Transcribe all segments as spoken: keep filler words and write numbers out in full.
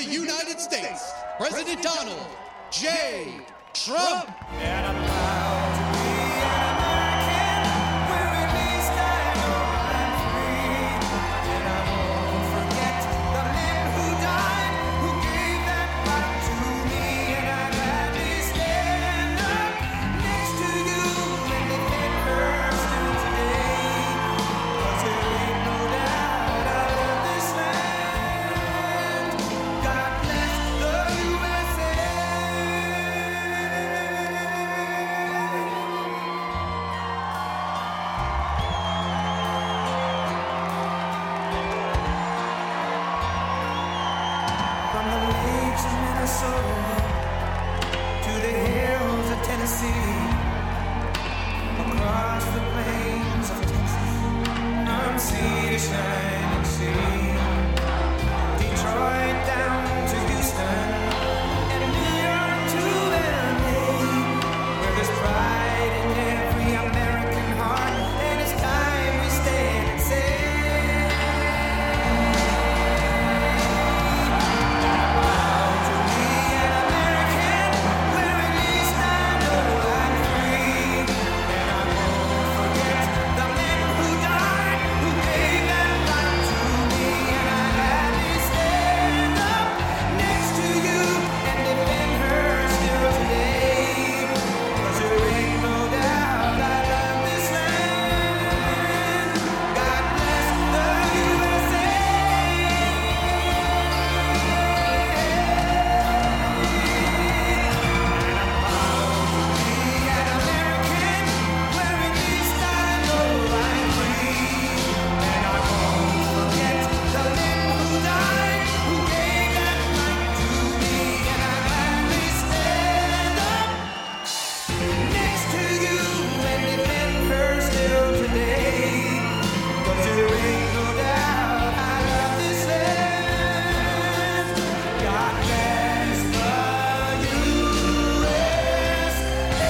United States, President Donald J. Trump. And I'm proud to be an American, where at least I know I'm free. And I won't forget the men who died, who gave that right to me. And I'd gladly stand up next to you and defend her still today. 'Cause there ain't no doubt I love this land. God bless the U S A. From the lakes of Minnesota to the hills of Tennessee, across the plains of Texas, from sea to shining sea, Detroit down to Houston, and beyond to L A, where there's pride in every American heart, and it's time we stand and say, proud to be an American, where at least I know I'm free. And I won't forget the men who died, who gave that right to me. And I'd gladly stand up next to you and defend her still today. 'Cause there ain't no doubt I love this land. God bless the U S A. Be an American, where at least I know I'm free. And I won't forget the men who died, who gave that right to me. And I'd gladly stand up next to you and defend her still today. 'Cause there ain't no doubt I love this land. God bless the U S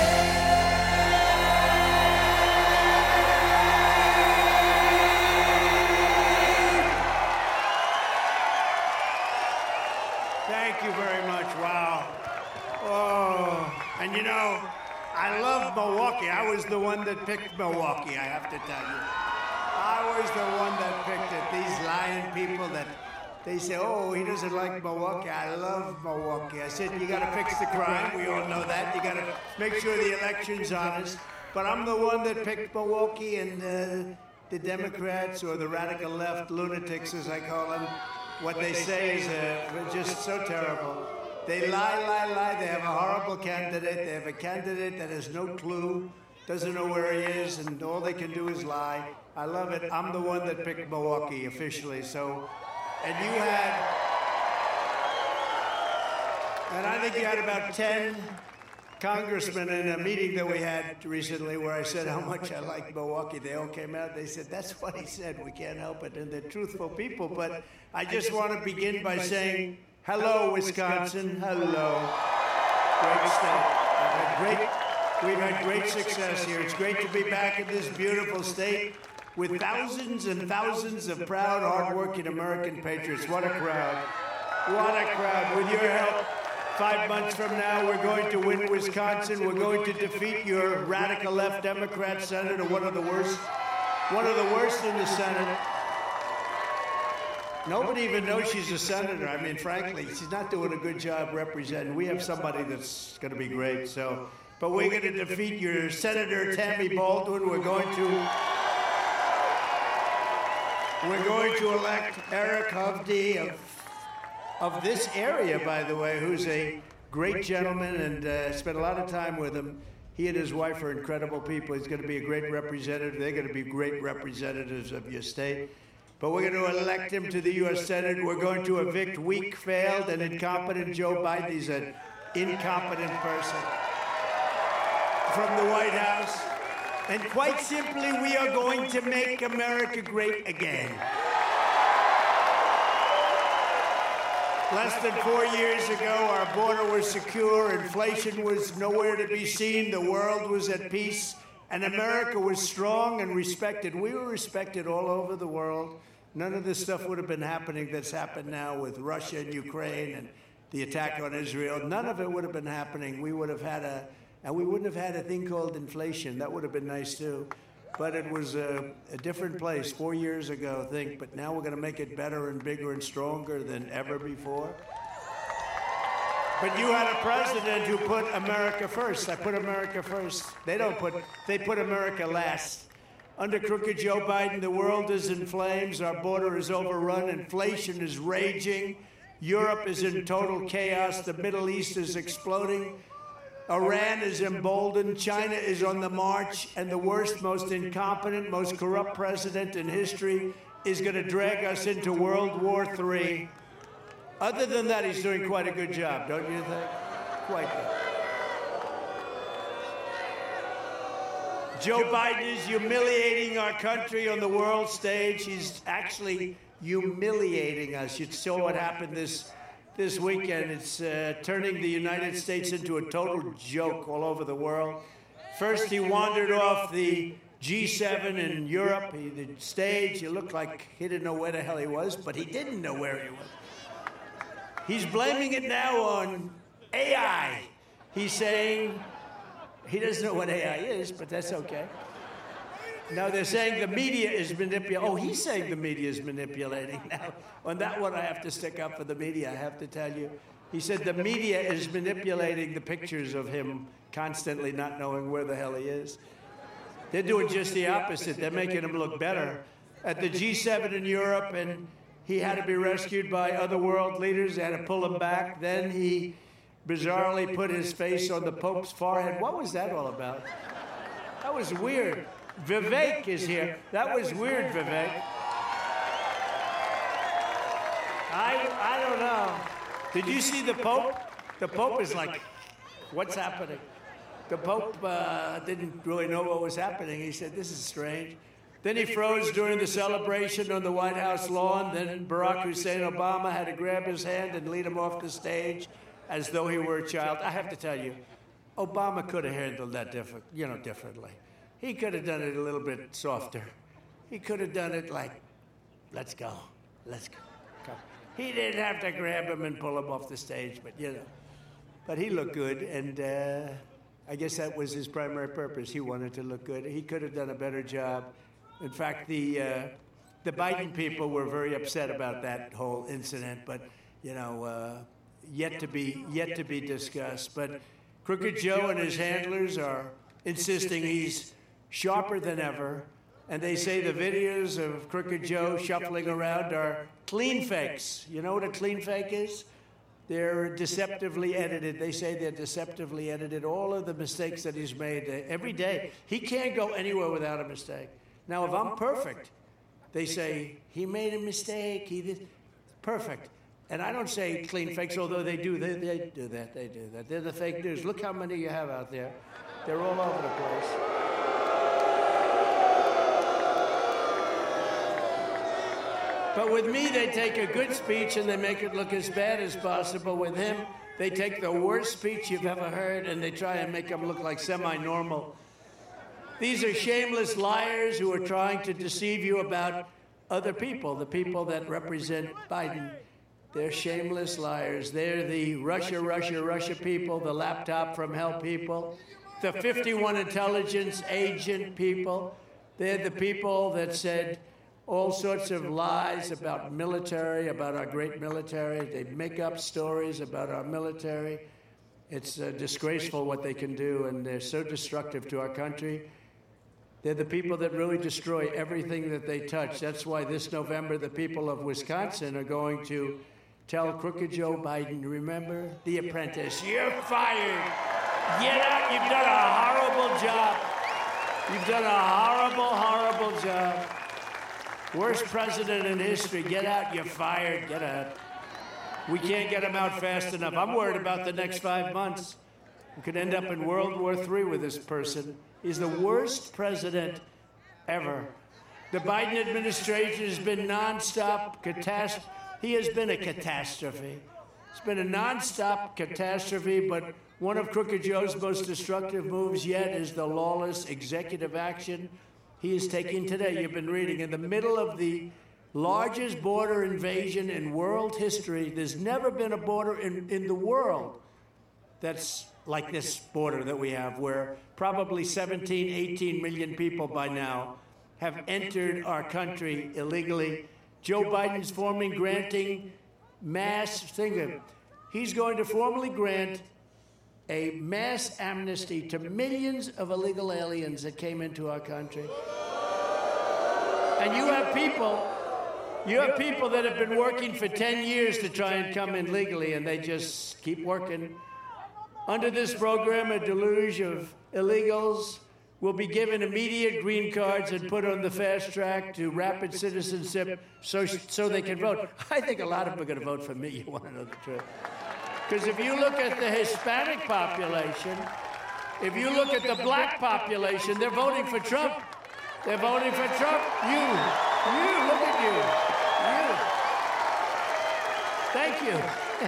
Thank you very much. Wow. Oh, and you know, I love Milwaukee. I was the one that picked Milwaukee, I have to tell you. I was the one that picked it. These lying people that they say, oh, he doesn't like Milwaukee. I love Milwaukee. I said, you got to fix the crime. We all know that. You got to make sure the election's honest. But I'm the one that picked Milwaukee, and uh, the Democrats, or the radical left lunatics, as I call them, what they say is uh, just so terrible. They lie, lie, lie. They have a horrible candidate. They have a candidate that has no clue, doesn't know where he is, and all they can do is lie. I love it. I'm the one that picked Milwaukee officially. So, and you had, and I think you had about ten congressmen in a meeting that we had recently where I said how much I like Milwaukee. They all came out. They said, that's what he said. We can't help it. And they're truthful people. But I just want to begin by saying, hello, Wisconsin. Hello. Great state. We've had great, we've had great success here. It's great to be back in this beautiful state with thousands and thousands of proud, hardworking American patriots. What a crowd. What a crowd. With your help, five months from now, we're going to win Wisconsin. We're going to defeat your radical left Democrat senator, one of the worst, one of the worst in the Senate. Nobody even knows she's a senator. I mean, frankly, she's not doing a good job representing. We have somebody that's going to be great. So, but we're going to defeat your Senator Tammy Baldwin. We're going to, we're going to elect Eric Hovde of of this area, by the way, who's a great gentleman, and uh, spent a lot of time with him. He and his wife are incredible people. He's going to be a great representative. They're going to be great representatives of your state. But we're going to elect him to the U S Senate. We're going to evict weak, failed, and incompetent Joe Biden. He's an incompetent person from the White House. And quite simply, we are going to make America great again. Less than four years ago, our border was secure, inflation was nowhere to be seen, the world was at peace, and America was strong and respected. We were respected all over the world. none of this stuff would have been happening that's happened now with Russia and Ukraine and the attack on Israel. None of it would have been happening. We would have had a, and we wouldn't have had a thing called inflation. That would have been nice too. But it was a, a different place four years ago, I think. But now we're going to make it better and bigger and stronger than ever before. But you had a president who put America first. I put America first. They don't put, they put America last. Under crooked Joe Biden, the world is in flames. Our border is overrun. Inflation is raging. Europe is in total chaos. The Middle East is exploding. Iran is emboldened. China is on the march. And the worst, most incompetent, most corrupt president in history is going to drag us into World War Three. Other than that, he's doing quite a good job, don't you think? Quite good. Joe Biden is humiliating our country on the world stage. He's actually humiliating us. You saw what happened this this weekend. It's uh, turning the United States into a total joke all over the world. First, he wandered off the G seven in Europe, he, the stage. He looked like he didn't know where the hell he was, but he didn't know where he was. He's blaming it now on A I. He's saying he doesn't know what A I is, but that's okay. Now they're saying the media is manipulating. Oh, he's saying the media is manipulating. Now, on that one, I have to stick up for the media, I have to tell you. He said the media is manipulating the pictures of him constantly not knowing where the hell he is. They're doing just the opposite. They're making him look better. At the G seven in Europe, and he had to be rescued by other world leaders. They had to pull him back. Then he bizarrely put his face on the Pope's forehead. What was that all about? That was weird. Vivek is here. That was weird, Vivek. I, I don't know. Did you see the Pope? The Pope is like, what's happening? The Pope uh, didn't really know what was happening. He said, this is strange. Then he froze during the celebration on the White House lawn. Then Barack Hussein Obama had to grab his hand and lead him off the stage as though he were a child. I have to tell you, Obama could have handled that different, you know, differently. He could have done it a little bit softer. He could have done it like, let's go, let's go. Come. He didn't have to grab him and pull him off the stage, but you know. But he looked good, and uh, I guess that was his primary purpose. He wanted to look good. He could have done a better job. In fact, the uh, the Biden people were very upset about that whole incident, but you know, uh, yet to be yet to be discussed. But Crooked Joe and his handlers are insisting he's sharper than ever, and they say the videos of Crooked Joe shuffling around are clean fakes. You know what a clean fake is? They're deceptively edited. They say they're deceptively edited. All of the mistakes that he's made uh, every day. He can't go anywhere without a mistake. Now, if I'm perfect, they say, he made a mistake, he did, perfect. And I don't say clean fakes, although they do, they, they do that, they do that. They're the fake news. Look how many you have out there. They're all over the place. But with me, they take a good speech and they make it look as bad as possible. With him, they take the worst speech you've ever heard and they try and make him look like semi-normal. These are shameless liars who are trying to deceive you about other people, the people that represent Biden. They're shameless liars. They're the Russia, Russia, Russia people, the laptop from hell people, the fifty-one intelligence agent people. They're the people that said all sorts of lies about military, about our great military. They make up stories about our military. It's uh, disgraceful what they can do, and they're so destructive to our country. They're the people that really destroy everything that they touch. That's why this November the people of Wisconsin are going to tell Crooked Joe Biden, remember The Apprentice, you're fired. Get out. You've done a horrible job. You've done a horrible, horrible job. Worst president in history. Get out. You're fired. Get out. We can't get him out fast enough. I'm worried about the next five months. We could end up in World War Three with this person. He's the worst president ever. The Biden administration has been nonstop catastrophe. He has been a catastrophe. It's been a nonstop catastrophe, but one of Crooked Joe's most destructive moves yet is the lawless executive action he is taking today. You've been reading in the middle of the Largest border invasion in world history. There's never been a border in, in the world that's like this border that we have, where probably seventeen, eighteen million people by now have entered our country illegally. Joe Biden's forming, granting mass, think of it, he's going to formally grant a mass amnesty to millions of illegal aliens that came into our country. And you have people, you have people that have been working for ten years to try and come in legally, and they just keep working. Under this program, a deluge of illegals will be given immediate green cards and put on the fast track to rapid citizenship so, so they can vote. I think a lot of them are going to vote for me, you want to know the truth. Because if you look at the Hispanic population, if you look at the black population, they're voting for Trump. They're voting for Trump. You, you, look at you, you. Thank you.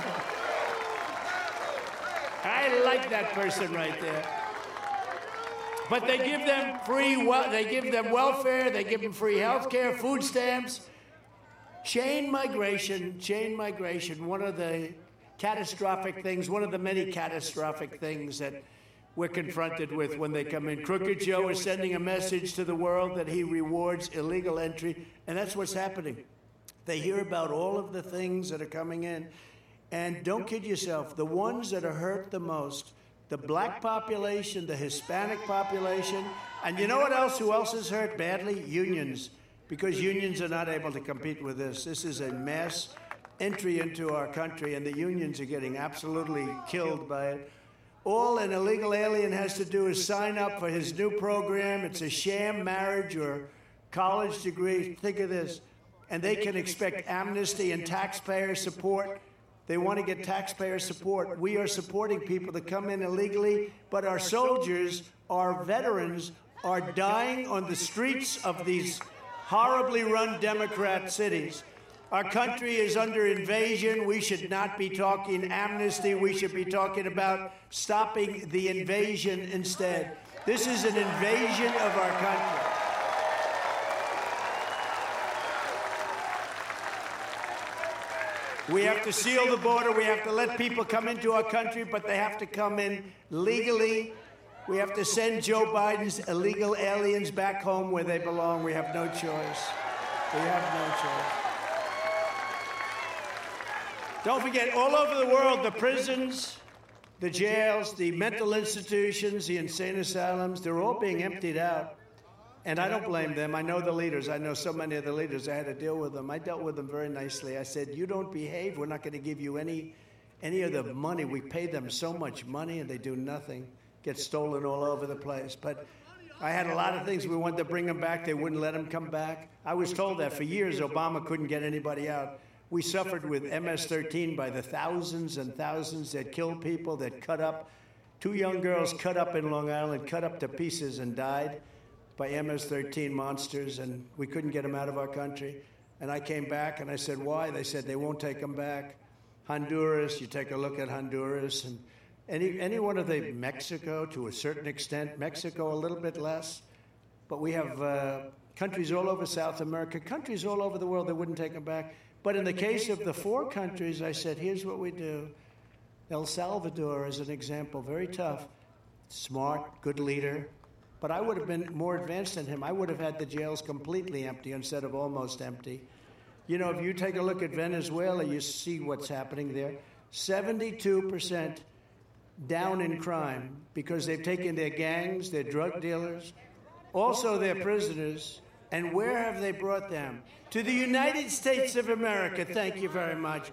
I like that person right there. But they give them free, well, they give them welfare, they give them free health care, food stamps. Chain migration, chain migration, one of the catastrophic things, one of the many catastrophic things that we're confronted with when they come in. Crooked Joe is sending a message to the world that he rewards illegal entry, and that's what's happening. They hear about all of the things that are coming in, and don't kid yourself, the ones that are hurt the most, the black population, the Hispanic population, and you know what else? Who else is hurt badly? Unions, because unions are not able to compete with this. This is a mass entry into our country, and the unions are getting absolutely killed by it. All an illegal alien has to do is sign up for his new program. It's a sham marriage or college degree. Think of this. And they can expect amnesty and taxpayer support. They want to get taxpayer support. We are supporting people that come in illegally, but our soldiers, our veterans, are dying on the streets of these horribly run Democrat cities. Our country is under invasion. We should not be talking amnesty. We should be talking about stopping the invasion instead. This is an invasion of our country. We have to seal the border. We have to let people come into our country, but they have to come in legally. We have to send Joe Biden's illegal aliens back home where they belong. We have no choice. We have no choice. Don't forget, all over the world, the prisons, the jails, the mental institutions, the insane asylums, they're all being emptied out. And I don't blame them. I know the leaders. I know so many of the leaders. I had to deal with them. I dealt with them very nicely. I said, you don't behave, we're not going to give you any, any of the money. We pay them so much money, and they do nothing. Get stolen all over the place. But I had a lot of things. We wanted to bring them back. They wouldn't let them come back. I was told that for years Obama couldn't get anybody out. We suffered with M S thirteen by the thousands and thousands that killed people, that cut up. Two young girls cut up in Long Island, cut up to pieces and died by M S thirteen monsters, and we couldn't get them out of our country. And I came back and I said, why? They said they won't take them back. Honduras, you take a look at Honduras, and any, any one of the, Mexico to a certain extent, Mexico a little bit less. But we have uh, countries all over South America, countries all over the world that wouldn't take them back. But in the case of the four countries, I said, here's what we do. El Salvador is an example, very tough, smart, good leader. But I would have been more advanced than him. I would have had the jails completely empty instead of almost empty. You know, if you take a look at Venezuela, you see what's happening there. seventy-two percent down in crime because they've taken their gangs, their drug dealers, also their prisoners. And where have they brought them? To the United States of America. Thank you very much.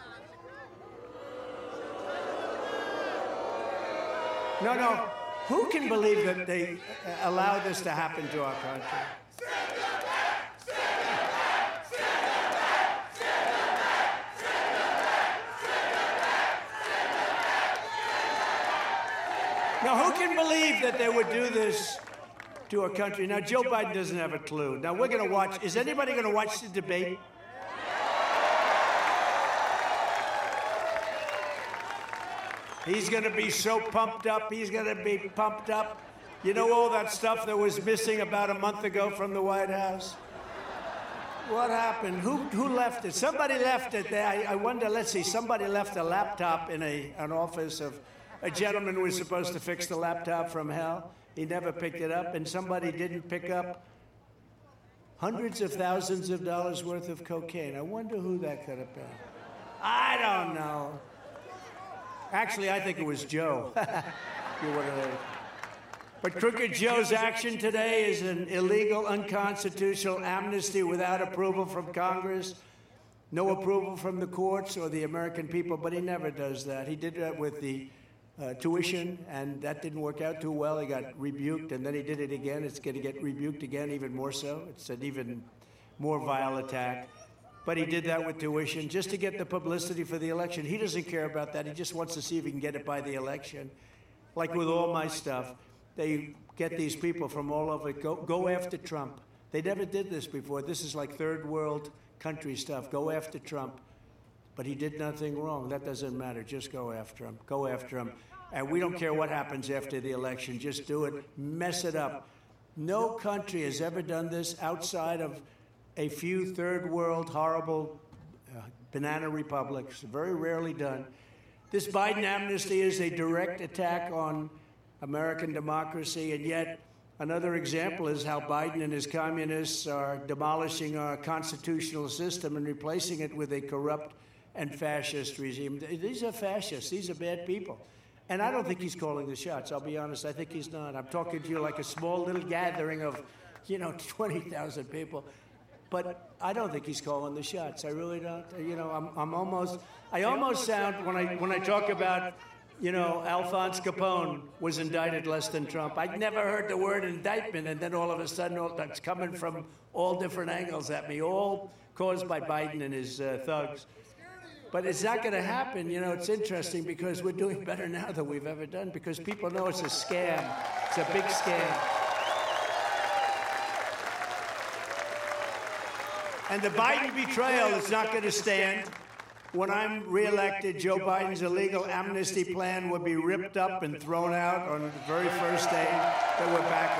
No, no. Who can believe that they allow this to happen to our country? Now, who can believe that they would do this to our country? Now, Joe Biden doesn't have a clue. Now, we're going to watch. Is anybody going to watch the debate? He's going to be so pumped up. He's going to be pumped up. You know all that stuff that was missing about a month ago from the White House? What happened? Who who left it? Somebody left it there. I, I wonder. Let's see. Somebody left a laptop in a an office of a gentleman who was supposed to fix the laptop from hell. He never picked it up, and somebody didn't pick up hundreds of thousands of dollars worth of cocaine. I wonder who that could have been. I don't know. Actually, I think it was Joe. You're one of those. But Crooked Joe's action today is an illegal, unconstitutional amnesty without approval from Congress, no approval from the courts or the American people, but he never does that. He did that with the uh, tuition, and that didn't work out too well. He got rebuked, and then he did it again. It's going to get rebuked again, even more so. It's an even more vile attack. But he did that with tuition just to get the publicity for the election. He doesn't care about that. He just wants to see if he can get it by the election. Like with all my stuff. They get these people from all over, go, go after Trump. They never did this before. This is like third world country stuff. Go after Trump. But he did nothing wrong. That doesn't matter. Just go after him. Go after him. And we don't care what happens after the election. Just do it. Mess it up. No country has ever done this outside of a few third world horrible uh, banana republics. Very rarely done. This Biden amnesty is a direct attack on American democracy, and yet another example is how Biden and his communists are demolishing our constitutional system and replacing it with a corrupt and fascist regime. These are fascists. These are bad people. And I don't think he's calling the shots. I'll be honest. I think he's not. I'm talking to you like a small little gathering of, you know, twenty thousand people. But I don't think he's calling the shots. I really don't. You know, I'm, I'm almost, I almost sound, when I, when I talk about, you know, Alphonse Capone was indicted less than Trump. I'd never heard the word indictment, and then all of a sudden all, that's coming from all different angles at me, all caused by Biden and his uh, thugs. But it's not going to happen. You know, it's interesting because we're doing better now than we've ever done because people know it's a scam. It's a big scam. And the Biden betrayal is not going to stand. When I'm reelected, Joe Biden's illegal amnesty plan will be ripped up and thrown out on the very first day that we're back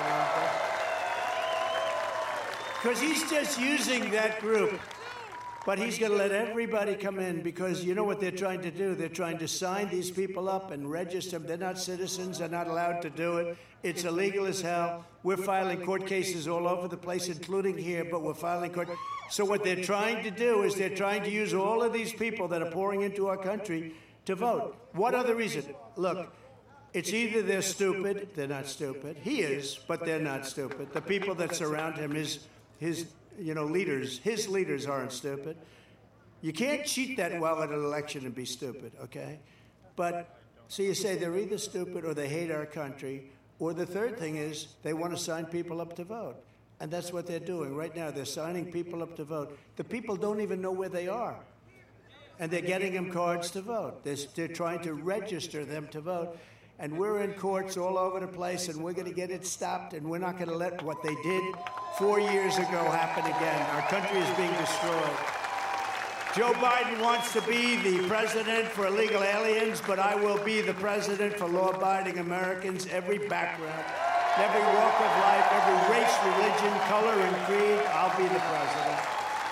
in office. Because he's just using that group. But he's going to let everybody come in because you know what they're trying to do? They're trying to sign these people up and register them. They're not citizens. They're not allowed to do it. It's illegal as hell. We're filing court cases all over the place, including here, but we're filing court. So what they're trying to do is they're trying to use all of these people that are pouring into our country to vote. What other reason? Look, it's either they're stupid, they're not stupid. He is, but they're not stupid. The people that surround him, his, his you know, leaders, his leaders aren't stupid. You can't cheat that well at an election and be stupid, okay? But, so you say they're either stupid or they hate our country, or the third thing is they want to sign people up to vote. And that's what they're doing right now. They're signing people up to vote. The people don't even know where they are. And they're getting them cards to vote. They're, they're trying to register them to vote. And we're in courts all over the place, and we're going to get it stopped, and we're not going to let what they did four years ago happen again. Our country is being destroyed. Joe Biden wants to be the president for illegal aliens, but I will be the president for law-abiding Americans, every background, every walk of life, every race, religion, color, and creed. I'll be the president.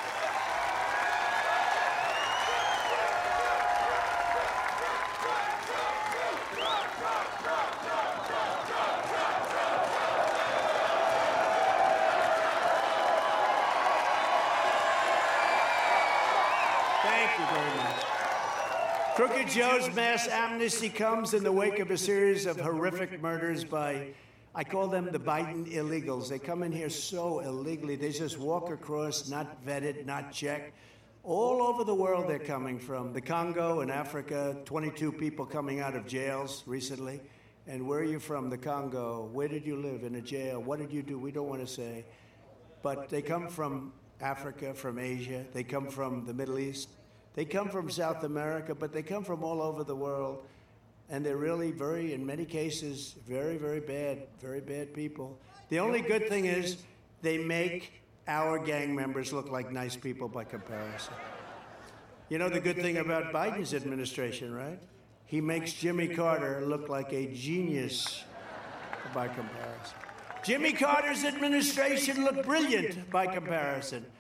Crooked Joe's mass amnesty comes in the wake of a series of horrific murders by, I call them the Biden illegals. They come in here so illegally. They just walk across, not vetted, not checked. All over the world they're coming from. The Congo and Africa, twenty-two people coming out of jails recently. And where are you from? The Congo. Where did you live? In a jail. What did you do? We don't want to say. But they come from Africa, from Asia. They come from the Middle East. They come from South America, but they come from all over the world. And they're really very, in many cases, very, very bad, very bad people. The only good thing is they make our gang members look like nice people by comparison. You know the good thing about Biden's administration, right? He makes Jimmy Carter look like a genius by comparison. Jimmy Carter's administration looked brilliant by comparison.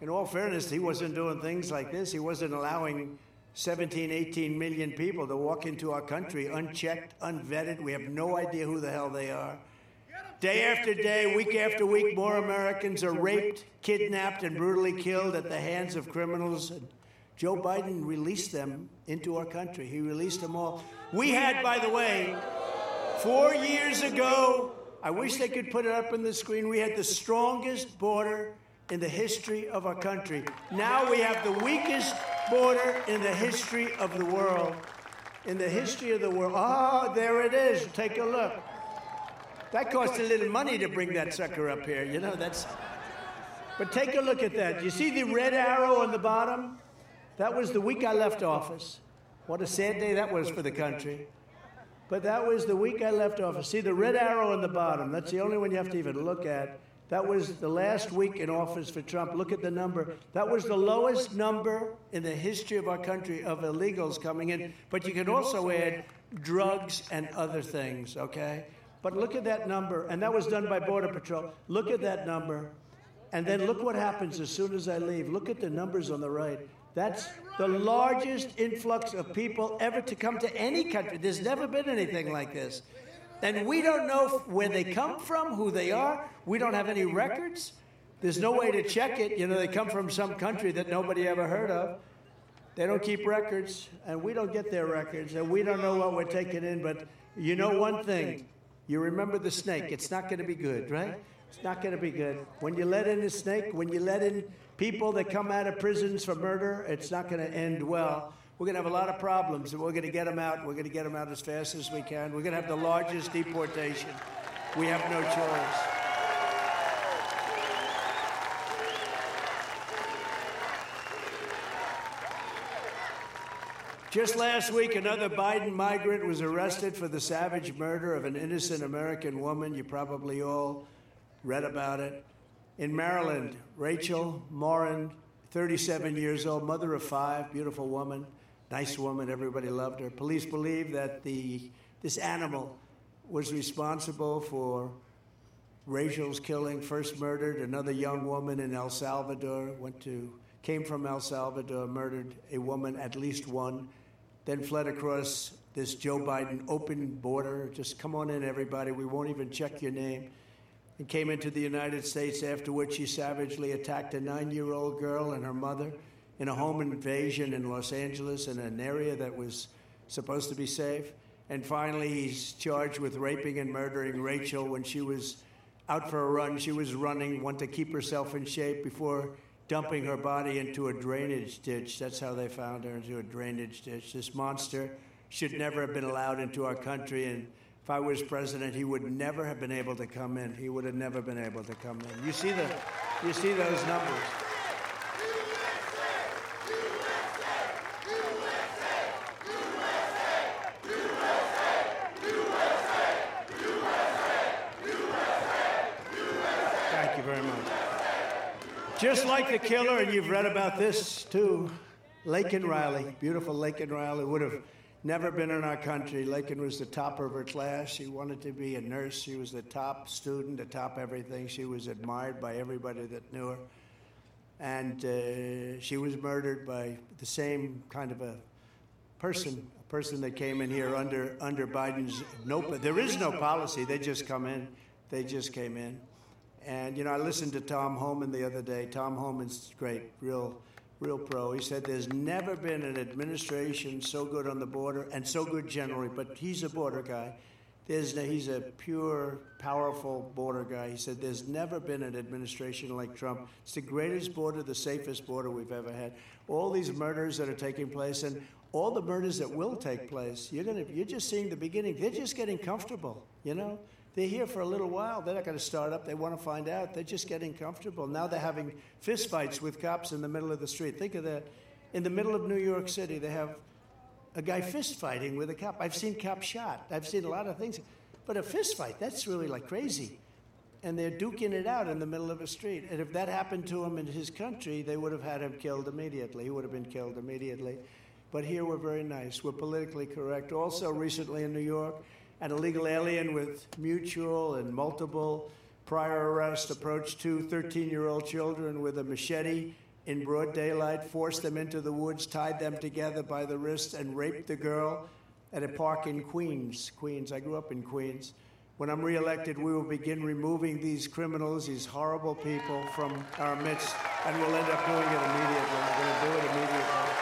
in all fairness, he wasn't doing things like this. He wasn't allowing seventeen, eighteen million people to walk into our country unchecked, unvetted. We have no idea who the hell they are. Day after day, week after week, more Americans are raped, kidnapped, and brutally killed at the hands of criminals. And Joe Biden released them into our country. He released them all. We had, by the way, four years ago, I wish they could put it up on the screen, we had the strongest border in the history of our country. Now we have the weakest border in the history of the world. In the history of the world. Oh, there it is. Take a look. That cost a little money to bring that sucker up here. You know, that's... But take a look at that. You see the red arrow on the bottom? That was the week I left office. What a sad day that was for the country. But that was the week I left office. See the red arrow on the bottom? That's the only one you have to even look at. That was the last week in office for Trump. Look at the number. That was the lowest number in the history of our country of illegals coming in. But you can also add drugs and other things, okay? But look at that number. And that was done by Border Patrol. Look at that number. And then look what happens as soon as I leave. Look at the numbers on the right. That's the largest influx of people ever to come to any country. There's never been anything like this. And we don't know where they come from, who they are. We don't have any records. There's no way to check it. You know, they come from some country that nobody ever heard of. They don't keep records, and we don't get their records, and we don't know what we're taking in. But you know one thing. You remember the snake. It's not going to be good, right? It's not going to be good. When you let in a snake, when you let in people that come out of prisons for murder, it's not going to end well. We're going to have a lot of problems, and we're going to get them out. We're going to get them out as fast as we can. We're going to have the largest deportation. We have no choice. Just last week, another Biden migrant was arrested for the savage murder of an innocent American woman. You probably all read about it. In Maryland, Rachel Morin, thirty-seven years old, mother of five, beautiful woman, nice woman, everybody loved her. Police believe that the this animal was responsible for Rachel's killing, first murdered another young woman in El Salvador, went to, came from El Salvador, murdered a woman, at least one, then fled across this Joe Biden open border. Just come on in, everybody. We won't even check your name. And came into the United States, after which she savagely attacked a nine-year-old girl and her mother in a home invasion in Los Angeles in an area that was supposed to be safe. And finally, he's charged with raping and murdering Rachel when she was out for a run. She was running, wanted to keep herself in shape before dumping her body into a drainage ditch. That's how they found her, into a drainage ditch. This monster should never have been allowed into our country, and if I was president, he would never have been able to come in. He would have never been able to come in. You see the, you see those numbers. Thank you very much. Just like the killer, and you've read about this too, Laken Riley, beautiful Laken Riley, would have never been in our country. Laken was the topper of her class. She wanted to be a nurse. She was the top student, the top everything. She was admired by everybody that knew her. And uh, she was murdered by the same kind of a person, a person that came in here under under Biden's no. There is no policy. They just come in. They just came in. And, you know, I listened to Tom Homan the other day. Tom Homan's great, real real pro. He said there's never been an administration so good on the border and so good generally, but he's a border guy. There's, he's a pure, powerful border guy. He said there's never been an administration like Trump. It's the greatest border, the safest border we've ever had. All these murders that are taking place and all the murders that will take place, you're gonna, you're just seeing the beginning. They're just getting comfortable, you know? They're here for a little while. They're not going to start up. They want to find out. They're just getting comfortable. Now they're having fistfights with cops in the middle of the street. Think of that. In the middle of New York City, they have a guy fistfighting with a cop. I've seen cops shot. I've seen a lot of things. But a fistfight, that's really like crazy. And they're duking it out in the middle of a street. And if that happened to him in his country, they would have had him killed immediately. He would have been killed immediately. But here we're very nice. We're politically correct. Also, recently in New York, an illegal alien with mutual and multiple prior arrests approached two thirteen-year-old children with a machete in broad daylight, forced them into the woods, tied them together by the wrists, and raped the girl at a park in Queens. Queens. I grew up in Queens. When I'm reelected, we will begin removing these criminals, these horrible people from our midst, and we'll end up doing it immediately. We're going to do it immediately.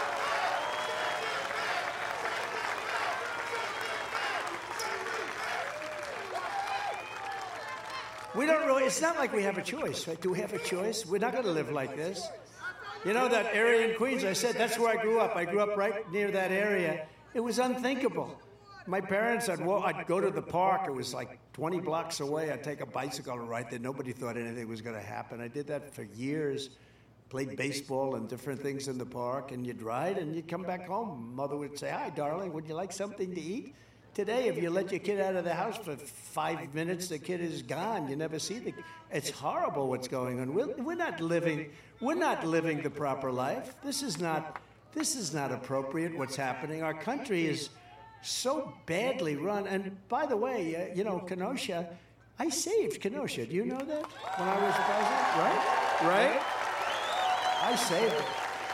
We don't really, it's not like we have a choice, right? Do we have a choice? We're not going to live like this. You know, that area in Queens, I said, that's where I grew up. I grew up right near that area. It was unthinkable. My parents, I'd, walk, I'd go to the park. It was like twenty blocks away. I'd take a bicycle and ride there. Nobody thought anything was going to happen. I did that for years. Played baseball and different things in the park. And you'd ride and you'd come back home. Mother would say, hi, darling, would you like something to eat? Today, if you let your kid out of the house for five minutes, the kid is gone. You never see the. It's horrible what's going on. We're, we're not living. We're not living the proper life. This is not. This is not appropriate. What's happening? Our country is so badly run. And by the way, uh, you know, Kenosha. I saved Kenosha. Do you know that? When I was president, right? Right. I saved it.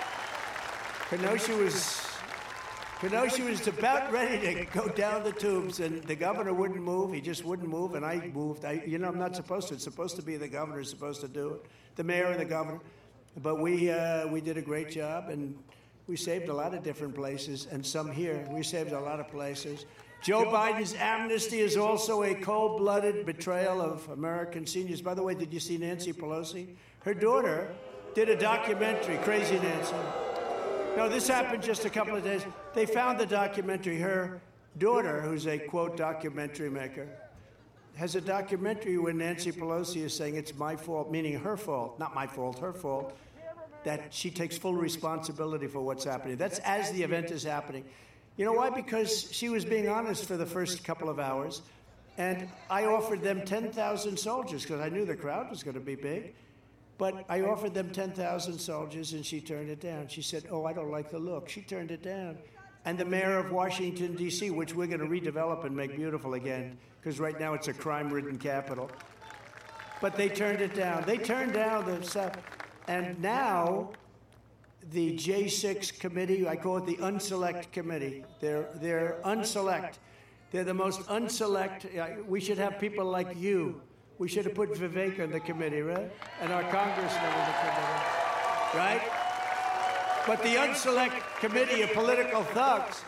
Kenosha was. Kenosha was about ready to go down the tubes, and the governor wouldn't move. He just wouldn't move, and I moved. I, you know, I'm not supposed to. It's supposed to be the governor who's supposed to do it, the mayor and the governor. But we uh, we did a great job, and we saved a lot of different places, and some here. We saved a lot of places. Joe Biden's amnesty is also a cold-blooded betrayal of American seniors. By the way, did you see Nancy Pelosi? Her daughter did a documentary, Crazy Nancy. No, this happened just a couple of days. They found the documentary. Her daughter, who's a, quote, documentary maker, has a documentary where Nancy Pelosi is saying it's my fault, meaning her fault, not my fault, her fault, that she takes full responsibility for what's happening. That's as the event is happening. You know why? Because she was being honest for the first couple of hours, and I offered them ten thousand soldiers because I knew the crowd was going to be big. But I offered them ten thousand soldiers, and she turned it down. She said, oh, I don't like the look. She turned it down. And the mayor of Washington, D C, which we're going to redevelop and make beautiful again, because right now it's a crime-ridden capital. But they turned it down. They turned down the stuff. And now the J six committee, I call it the unselect committee. They're, they're unselect. They're the most unselect. We should have people like you. We should have put Vivek on the committee, right? And our congressman on the committee, right? But the unselect committee of political thugs,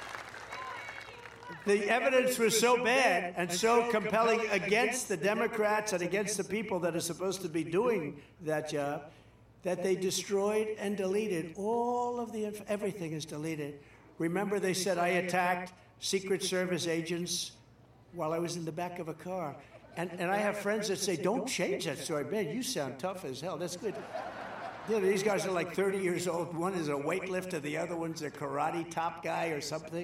the evidence was so bad and so compelling against the Democrats and against the people that are supposed to be doing that job that they destroyed and deleted all of the, inf- everything is deleted. Remember they said I attacked Secret Service agents while I was in the back of a car. And, and I have friends that say, don't change that story. Man, you sound tough as hell. That's good. You know, these guys are like thirty years old. One is a weightlifter. The other one's a karate top guy or something.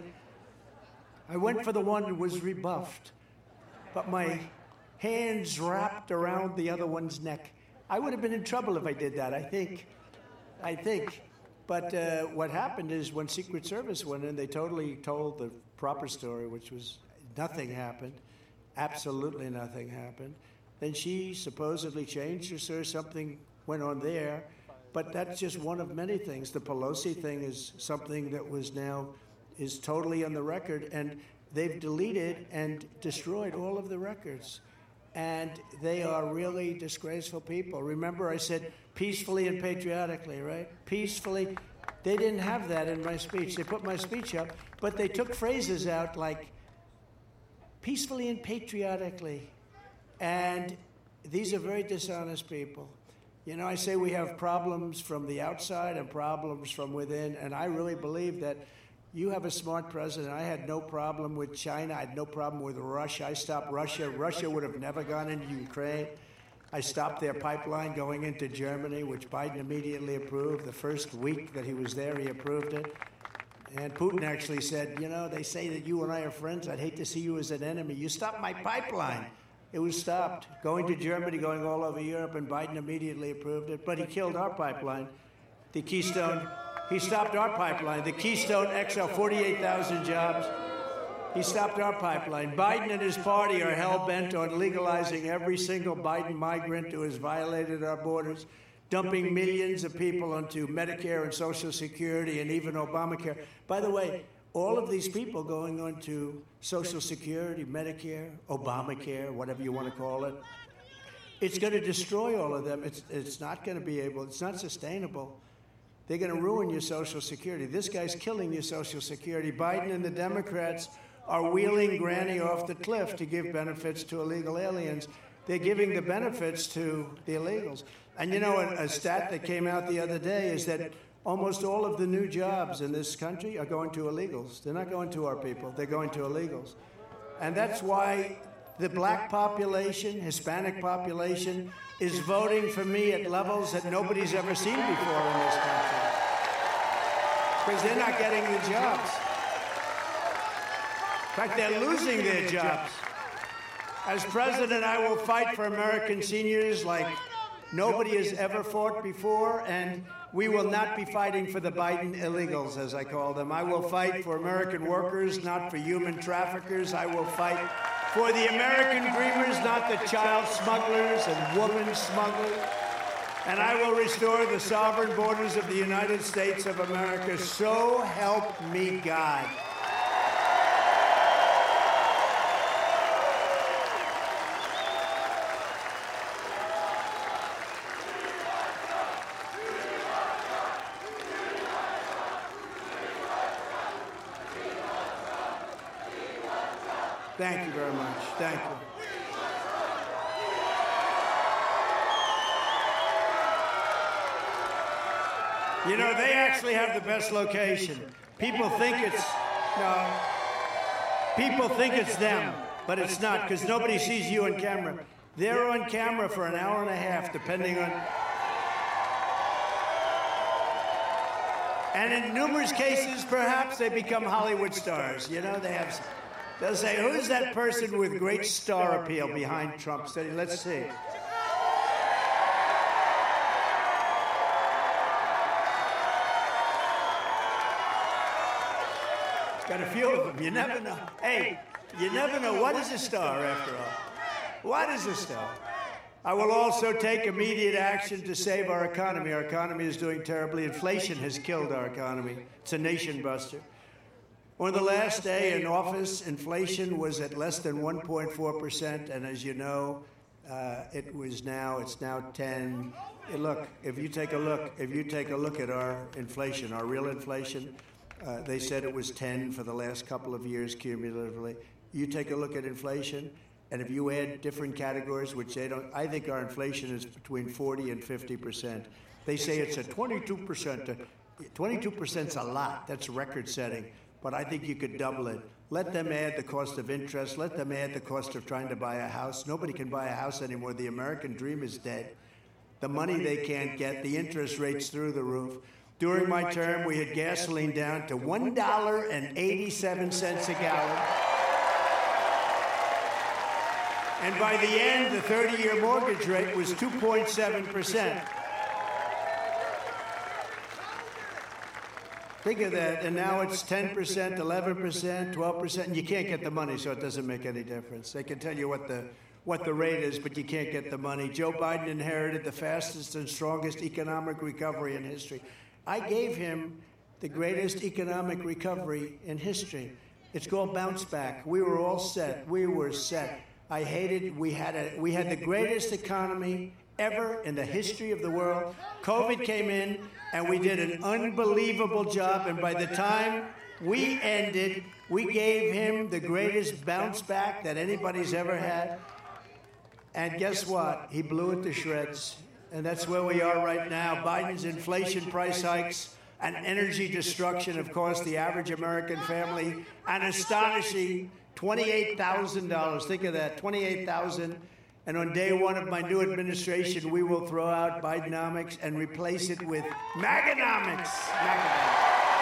I went for the one that was rebuffed. But my hands wrapped around the other one's neck. I would have been in trouble if I did that, I think. I think. But uh, what happened is when Secret Service went in, they totally told the proper story, which was nothing happened. Absolutely nothing happened. Then she supposedly changed her, so something went on there. But that's just one of many things. The Pelosi thing is something that was now, is totally on the record, and they've deleted and destroyed all of the records. And they are really disgraceful people. Remember I said peacefully and patriotically, right? Peacefully. They didn't have that in my speech. They put my speech up, but they took phrases out like, peacefully and patriotically. And these are very dishonest people. You know, I say we have problems from the outside and problems from within, and I really believe that you have a smart president. I had no problem with China. I had no problem with Russia. I stopped Russia. Russia would have never gone into Ukraine. I stopped their pipeline going into Germany, which Biden immediately approved. The first week that he was there, he approved it. And Putin actually said, you know, they say that you and I are friends. I'd hate to see you as an enemy. You stopped my pipeline. It was stopped. Going to Germany, going all over Europe, and Biden immediately approved it. But he killed our pipeline, the Keystone. He stopped our pipeline, the Keystone X L, forty-eight thousand jobs. He stopped our pipeline. Biden and his party are hell-bent on legalizing every single Biden migrant who has violated our borders. dumping millions of people onto Medicare and Social Security and even Obamacare. By the way, all of these people going onto Social Security, Medicare, Obamacare, whatever you want to call it, it's going to destroy all of them. It's, it's not going to be able, it's not sustainable. They're going to ruin your Social Security. This guy's killing your Social Security. Biden and the Democrats are wheeling Granny off the cliff to give benefits to illegal aliens. They're giving the benefits to the illegals. And you know, a, a stat that came out the other day is that almost all of the new jobs in this country are going to illegals. They're not going to our people. They're going to illegals. And that's why the black population, Hispanic population, is voting for me at levels that nobody's ever seen before in this country. Because they're not getting the jobs. In fact, they're losing their jobs. As president, I will fight for American seniors like nobody has ever fought before, and we will not be fighting for the Biden illegals, as I call them. I will fight for American workers, not for human traffickers. I will fight for the American dreamers, not the child smugglers and woman smugglers. And I will restore the sovereign borders of the United States of America. So help me God. Thank you very much. Thank you. You know, they actually have the best location. People think it's, no, people think it's them, but it's not, because nobody sees you on camera. They're on camera for an hour and a half, depending on... And in numerous cases, perhaps, they become Hollywood stars. You know, they have... They'll say, who's that person with great star appeal behind Trump? So let's see. Got a few of them. You never know. Hey, you never know. What is a star, after all? What is a star? I will also take immediate action to save our economy. Our economy is doing terribly. Inflation has killed our economy. It's a nation buster. On the last day in office, inflation was at less than one point four percent, and as you know, uh, it was now, it's now ten. Hey, look, if you take a look, if you take a look at our inflation, our real inflation, uh, they said it was ten for the last couple of years cumulatively. You take a look at inflation, and if you add different categories, which they don't, I think our inflation is between forty and fifty percent. They say it's at twenty-two percent. twenty-two percent is a lot. That's record-setting. But I think you could double it. Let them add the cost of interest. Let them add the cost of trying to buy a house. Nobody can buy a house anymore. The American dream is dead. The money they can't get, the interest rates through the roof. During my term, we had gasoline down to one dollar and eighty-seven cents a gallon. And by the end, the thirty-year mortgage rate was two point seven percent. Think of that, and now it's ten percent, eleven percent, twelve percent, and you can't get the money, so it doesn't make any difference. They can tell you what the what the rate is, but you can't get the money. Joe Biden inherited the fastest and strongest economic recovery in history. I gave him the greatest economic recovery in history. It's called bounce back. We were all set. We were set. I hated, we had a, we had the greatest economy ever in the history of the world. COVID came in, and we did an unbelievable job, and by the time we ended, we gave him the greatest bounce back that anybody's ever had. And guess what? He blew it to shreds. And that's where we are right now. Biden's inflation price hikes and energy destruction have cost the average American family an astonishing twenty-eight thousand dollars. Think of that, twenty-eight thousand dollars. And on day one of my new administration, we will throw out Bidenomics and replace it with Maganomics. Maganomics.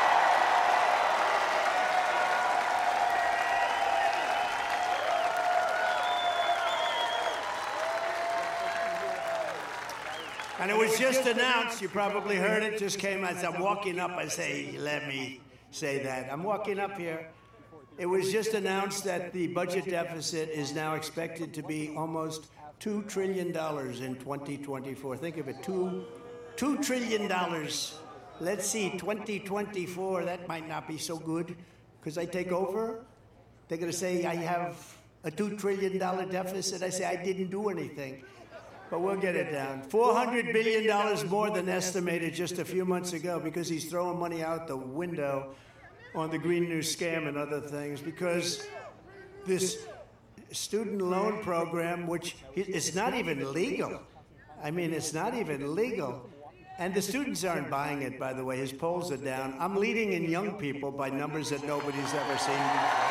And it was just announced, you probably heard it, just came as I'm walking up, I say, let me say that. I'm walking up here. It was just announced that the budget deficit is now expected to be almost two trillion dollars in twenty twenty-four. Think of it, two two trillion dollars. Let's see, twenty twenty-four, that might not be so good, because I take over. They're going to say I have a two trillion dollars deficit. I say I didn't do anything. But we'll get it down. four hundred billion dollars more than estimated just a few months ago, because he's throwing money out the window on the Green New Scam and other things, because this student loan program, which is not even legal. I mean, it's not even legal. And the students aren't buying it, by the way. His polls are down. I'm leading in young people by numbers that nobody's ever seen before.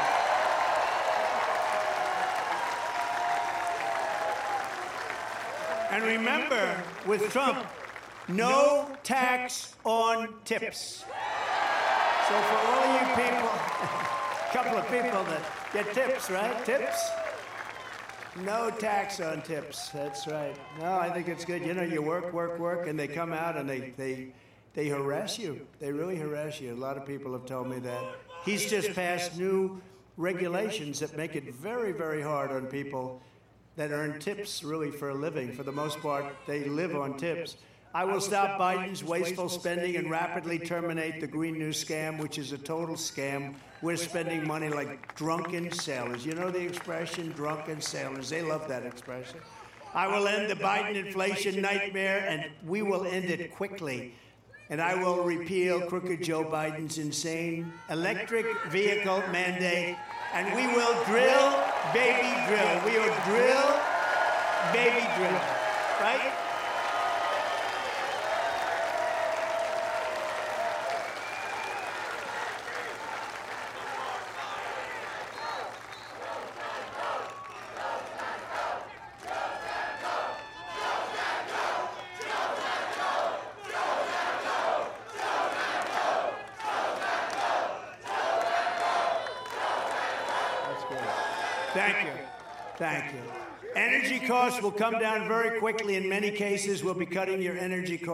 And remember, with Trump, no tax on tips. So for all you people, a couple of people that get tips, right? Tips? No tax on tips. That's right. No, I think it's good. You know, you work, work, work, and they come out and they, they, they harass you. They really harass you. A lot of people have told me that. He's just passed new regulations that make it very, very hard on people that earn tips really for a living. For the most part, they live on tips. I will stop Biden's wasteful spending and rapidly terminate the Green New Scam, which is a total scam. We're spending money like drunken sailors. You know the expression, drunken sailors? They love that expression. I will end the Biden inflation nightmare, and we will end it quickly. And I will repeal crooked Joe Biden's insane electric vehicle mandate, and we will drill, baby, drill. We will drill, baby, drill. Right? Thank you. Thank you. Energy costs will come down very quickly. In many cases, we'll be cutting your energy costs.